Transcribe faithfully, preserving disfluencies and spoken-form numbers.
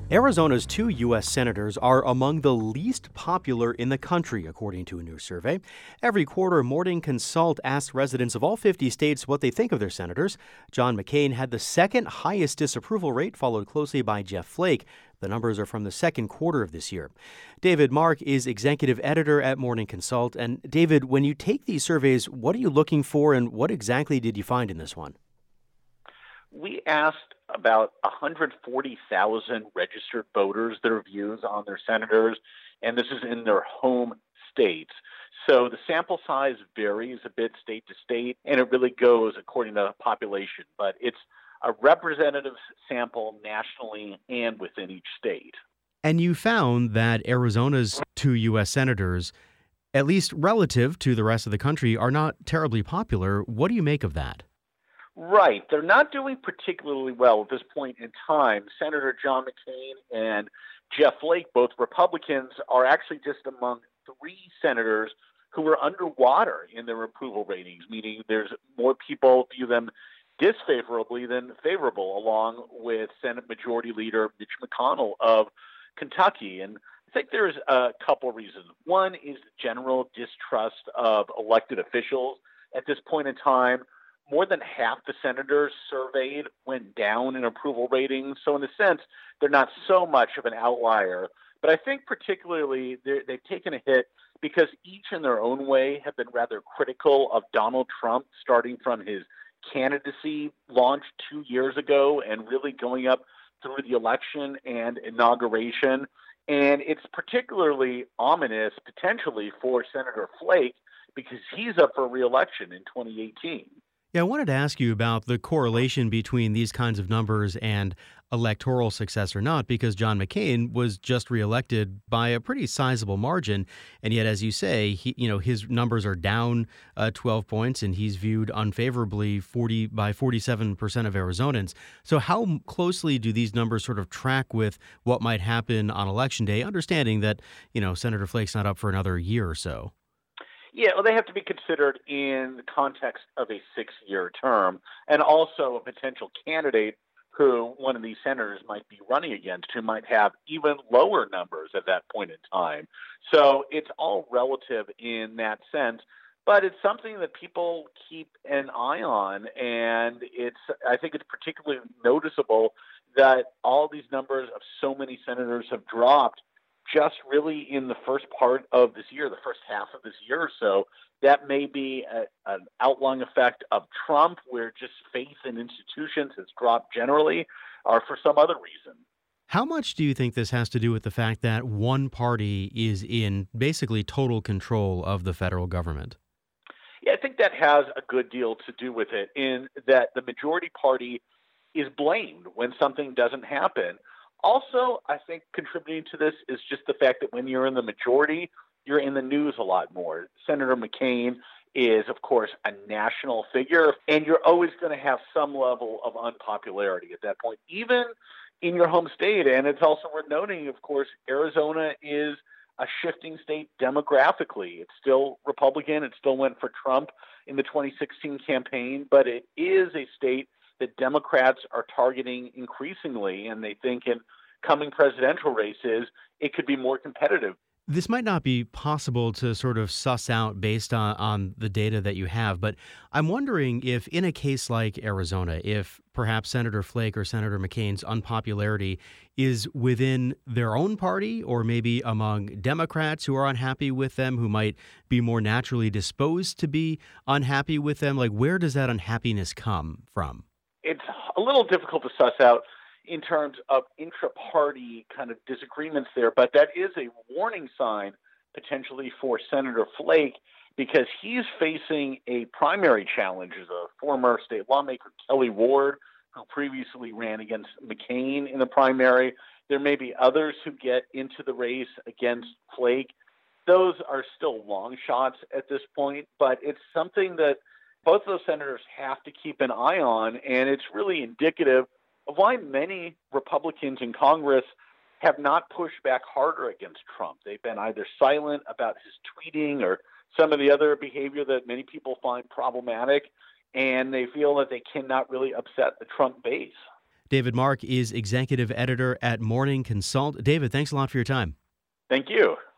Arizona's two U S senators are among the least popular in the country, according to a new survey. Every quarter, Morning Consult asks residents of all fifty states what they think of their senators. John McCain had the second highest disapproval rate, followed closely by Jeff Flake. The numbers are from the second quarter of this year. David Mark is executive editor at Morning Consult. And David, when you take these surveys, what are you looking for and what exactly did you find in this one? We asked about one hundred forty thousand registered voters their views on their senators, and this is in their home states. So the sample size varies a bit state to state, and it really goes according to population, but it's a representative sample nationally and within each state. And you found that Arizona's two U S senators, at least relative to the rest of the country, are not terribly popular. What do you make of that? Right. They're not doing particularly well at this point in time. Senator John McCain and Jeff Flake, both Republicans, are actually just among three senators who are underwater in their approval ratings, meaning there's more people view them disfavorably than favorable, along with Senate Majority Leader Mitch McConnell of Kentucky. And I think there's a couple reasons. One is general distrust of elected officials at this point in time. More than half the senators surveyed went down in approval ratings. So in a sense, they're not so much of an outlier. But I think particularly they've taken a hit because each in their own way have been rather critical of Donald Trump, starting from his candidacy launch two years ago and really going up through the election and inauguration. And it's particularly ominous potentially for Senator Flake because he's up for re-election in twenty eighteen. Yeah, I wanted to ask you about the correlation between these kinds of numbers and electoral success or not, because John McCain was just reelected by a pretty sizable margin. And yet, as you say, he, you know, his numbers are down uh, twelve points and he's viewed unfavorably forty by forty-seven percent of Arizonans. So how closely do these numbers sort of track with what might happen on Election Day, understanding that, you know, Senator Flake's not up for another year or so? Yeah, well, they have to be considered in the context of a six-year term and also a potential candidate who one of these senators might be running against who might have even lower numbers at that point in time. So it's all relative in that sense, but it's something that people keep an eye on, and it's I think it's particularly noticeable that all these numbers of so many senators have dropped just really in the first part of this year, the first half of this year or so. That may be a, an outlong effect of Trump, where just faith in institutions has dropped generally, or for some other reason. How much do you think this has to do with the fact that one party is in basically total control of the federal government? Yeah, I think that has a good deal to do with it, in that the majority party is blamed when something doesn't happen. Also, I think contributing to this is just the fact that when you're in the majority, you're in the news a lot more. Senator McCain is, of course, a national figure, and you're always going to have some level of unpopularity at that point, even in your home state. And it's also worth noting, of course, Arizona is a shifting state demographically. It's still Republican. It still went for Trump in the twenty sixteen campaign, but it is a state that Democrats are targeting increasingly, and they think in coming presidential races, it could be more competitive. This might not be possible to sort of suss out based on, on the data that you have, but I'm wondering if in a case like Arizona, if perhaps Senator Flake or Senator McCain's unpopularity is within their own party or maybe among Democrats who are unhappy with them, who might be more naturally disposed to be unhappy with them. Like, where does that unhappiness come from? It's a little difficult to suss out in terms of intra-party kind of disagreements there, but that is a warning sign potentially for Senator Flake because he's facing a primary challenge as a former state lawmaker, Kelly Ward, who previously ran against McCain in the primary. There may be others who get into the race against Flake. Those are still long shots at this point, but it's something that both of those senators have to keep an eye on, and it's really indicative of why many Republicans in Congress have not pushed back harder against Trump. They've been either silent about his tweeting or some of the other behavior that many people find problematic, and they feel that they cannot really upset the Trump base. David Mark is executive editor at Morning Consult. David, thanks a lot for your time. Thank you.